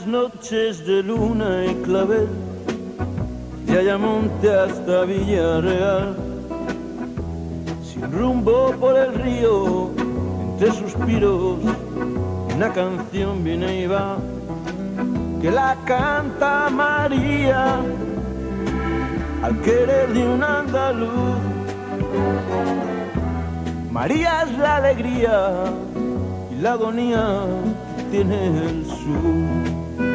noches de luna y clavel, de Ayamonte hasta Villarreal, sin rumbo por el río, entre suspiros, una canción viene y va, que la canta María, al querer de un andaluz. María es la alegría y la agonía que tiene el sur.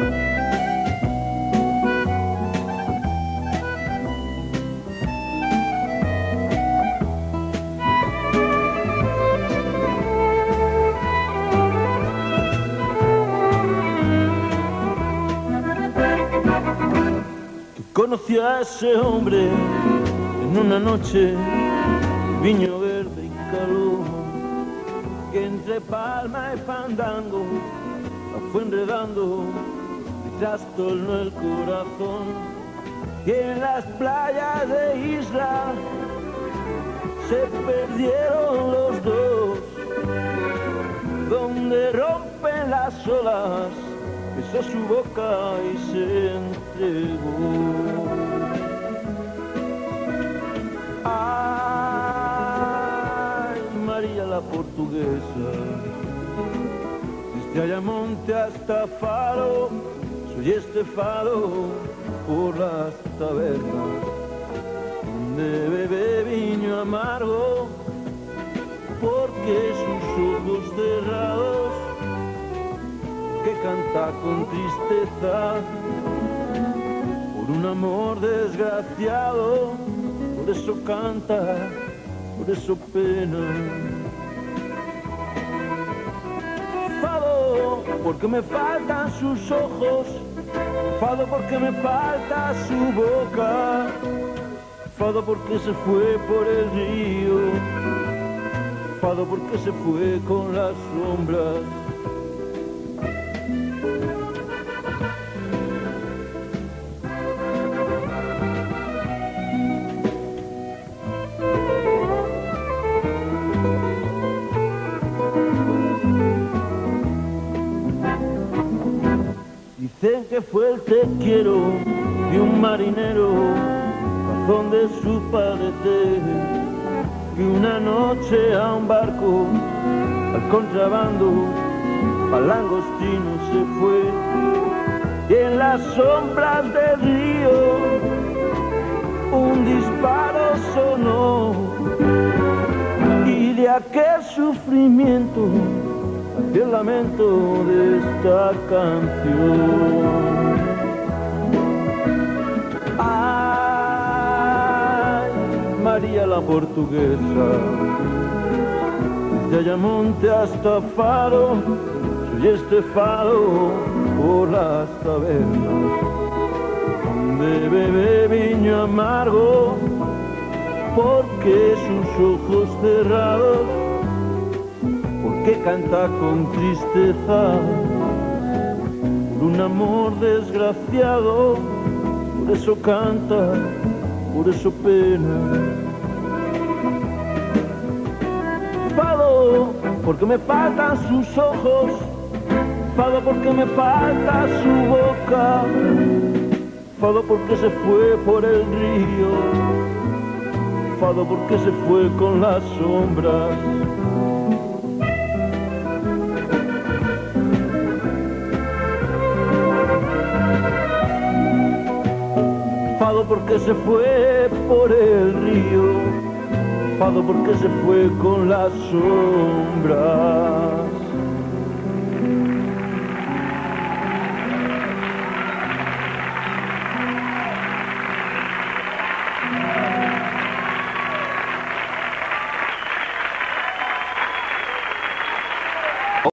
Conocí a ese hombre en una noche, viño verde y calor, que entre palma y fandango la fue enredando y trastornó el corazón. Y en las playas de Isla se perdieron los dos, donde rompen las olas, besó su boca y se entregó. Ay, María la portuguesa, desde Ayamonte hasta Faro, soy este faro por las tabernas, donde bebe viño amargo, porque sus ojos cerrados que canta con tristeza por un amor desgraciado, por eso canta, por eso pena. Fado porque me faltan sus ojos, fado porque me falta su boca, fado porque se fue por el río, fado porque se fue con las sombras. Dicen que fue el te quiero de un marinero, razón de su padecer, que una noche a un barco al contrabando al langostino se fue, y en las sombras del río un disparo sonó, y de aquel sufrimiento el lamento de esta canción. Ay, María la portuguesa, desde Ayamonte hasta Faro, soy este faro por las tabernas, donde bebe viño amargo, porque sus ojos cerrados, que canta con tristeza por un amor desgraciado, por eso canta, por eso pena. Fado porque me faltan sus ojos, fado porque me falta su boca, fado porque se fue por el río, fado porque se fue con las sombras. Fado porque se fue por el río, fado porque se fue con las sombras.